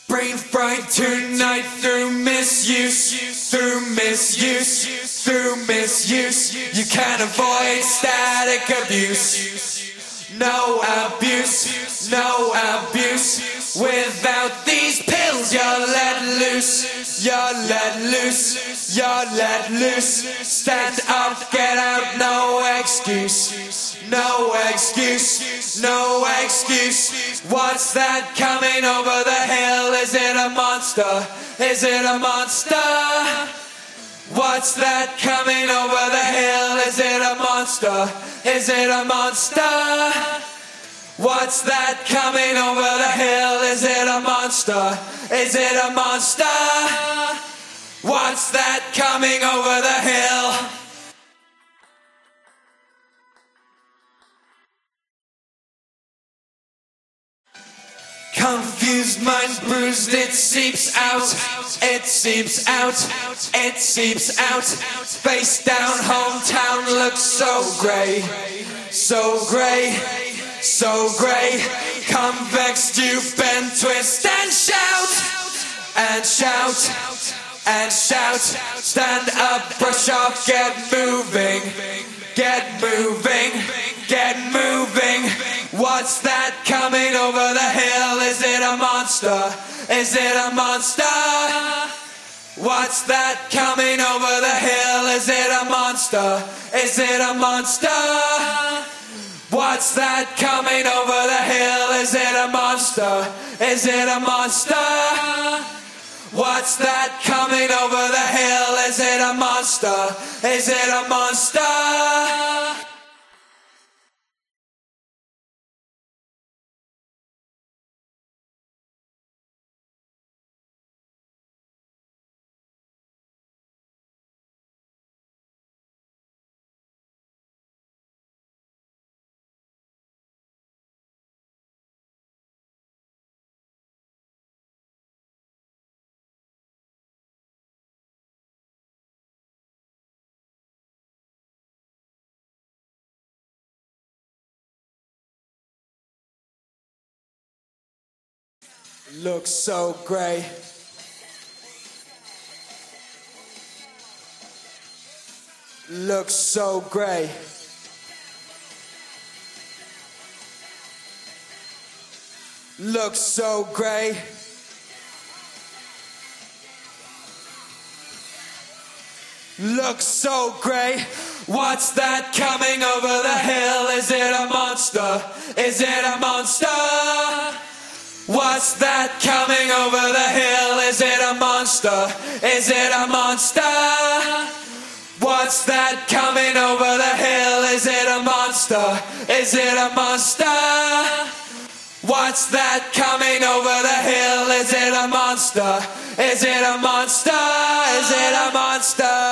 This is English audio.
Brain fried tonight through misuse, through misuse, through misuse. You can't avoid static abuse. No abuse, no abuse. Without these pills, you're let loose, you're let loose, you're let loose. Stand up, get out, no excuse, no excuse, no excuse. What's that coming over the hill? Is it a monster? Is it a monster? What's that coming over the hill? Is it a monster? Is it a monster? What's that coming over the hill? Is it a monster? Is it a monster? What's that coming over the hill? Confused mind bruised, it seeps out, it seeps out, it seeps out. Face down, hometown looks so grey, so grey, so grey. Convex, you bend, twist and shout, and shout, and shout. Stand up, brush off, get moving, get moving, get moving. What's that coming over the hill? Is it a monster? Is it a monster? What's that coming over the hill? Is it a monster? Is it a monster? What's that coming over the hill? Is it a monster? Is it a monster? What's that coming over the hill? Is it a monster? Is it a monster? Looks so grey. Looks so grey. Looks so grey. Looks so grey. What's that coming over the hill? Is it a monster? Is it a monster? What's that coming over the hill? Is it a monster? Is it a monster? What's that coming over the hill? Is it a monster? Is it a monster? What's that coming over the hill? Is it a monster? Is it a monster? Is it a monster?